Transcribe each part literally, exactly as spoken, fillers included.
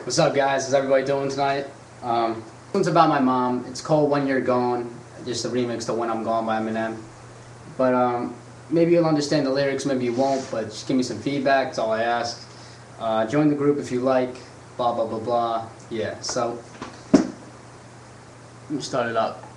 What's up, guys? How's everybody doing tonight? Um, this one's about my mom. It's called When You're Gone, just a remix to When I'm Gone by Eminem. But um, maybe you'll understand the lyrics, maybe you won't, but just give me some feedback, that's all I ask. Uh, join the group if you like, blah, blah, blah, blah. Yeah, so, let me start it up.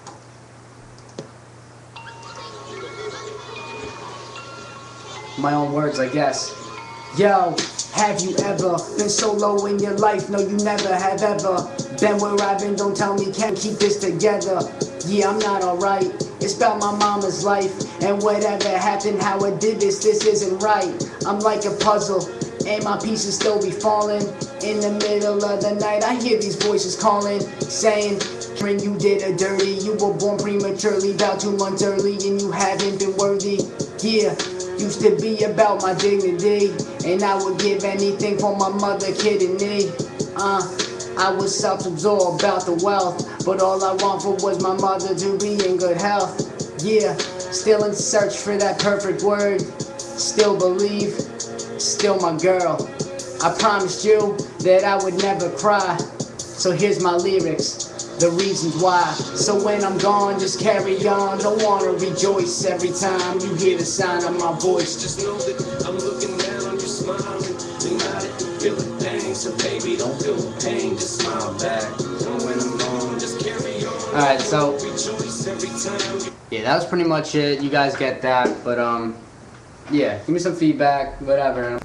My own words, I guess. Yo, have you ever been so low in your life? No, you never have ever been where I've been. Don't tell me can't keep this together. Yeah, I'm not alright. It's about my mama's life, and whatever happened, how I did this, this isn't right. I'm like a puzzle, and my pieces still be falling. In the middle of the night, I hear these voices calling, saying, when you did a dirty, you were born prematurely, about two months early, and you haven't been worthy. Yeah. Used to be about my dignity, and I would give anything for my mother kidding me. Uh, I was self-absorbed about the wealth, but all I want for was my mother to be in good health. Yeah, still in search for that perfect word, still believe, still my girl. I promised you that I would never cry, so here's my lyrics. The reasons why. So when I'm gone, just carry on. Don't wanna rejoice every time you hear the sound of my voice. Just know that I'm looking down on you, smiling, and not if you feel the pain. So baby, don't feel the pain, just smile back. So when I'm gone, just carry on. All right, so yeah, that was pretty much it. You guys get that, but um, yeah, give me some feedback, whatever.